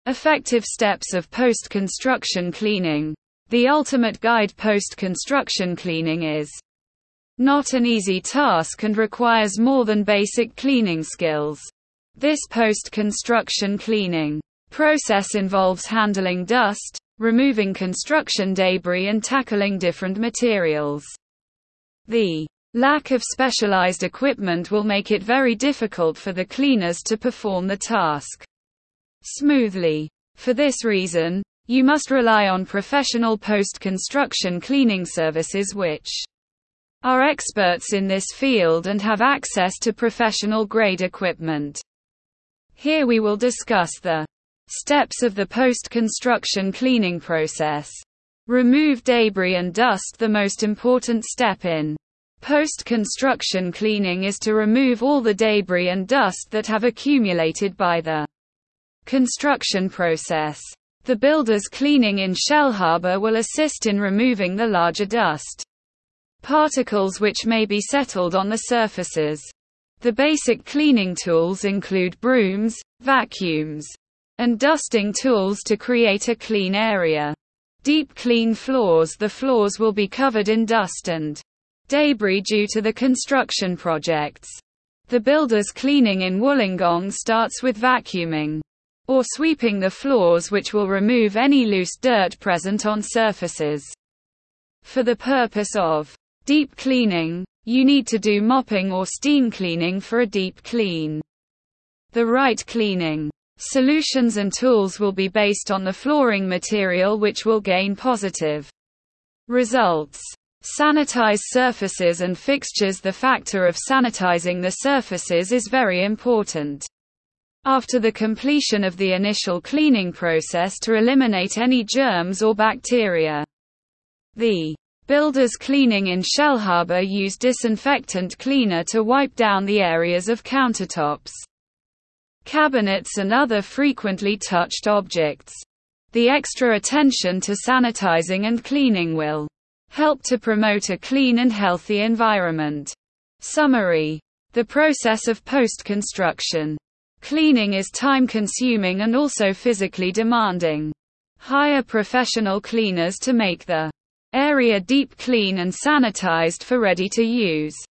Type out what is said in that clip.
Effective steps of post-construction cleaning. The ultimate guide. Post-construction cleaning is not an easy task and requires more than basic cleaning skills. This post-construction cleaning process involves handling dust, removing construction debris and tackling different materials. The lack of specialized equipment will make it very difficult for the cleaners to perform the task smoothly. For this reason, you must rely on professional post-construction cleaning services which are experts in this field and have access to professional-grade equipment. Here we will discuss the steps of the post-construction cleaning process. Remove debris and dust. The most important step in post-construction cleaning is to remove all the debris and dust that have accumulated by the construction process. The builder's cleaning in Shellharbour will assist in removing the larger dust particles which may be settled on the surfaces. The basic cleaning tools include brooms, vacuums, and dusting tools to create a clean area. Deep clean floors. The floors will be covered in dust and debris due to the construction projects. The builder's cleaning in Wollongong starts with vacuuming or sweeping the floors, which will remove any loose dirt present on surfaces. For the purpose of deep cleaning, you need to do mopping or steam cleaning for a deep clean. The right cleaning solutions and tools will be based on the flooring material, which will gain positive results. Sanitize surfaces and fixtures. The factor of sanitizing the surfaces is very important after the completion of the initial cleaning process to eliminate any germs or bacteria. The builder's cleaning in Shellharbour used disinfectant cleaner to wipe down the areas of countertops, cabinets and other frequently touched objects. The extra attention to sanitizing and cleaning will help to promote a clean and healthy environment. Summary. The process of post-construction cleaning is time-consuming and also physically demanding. Hire professional cleaners to make the area deep clean and sanitized for ready to use.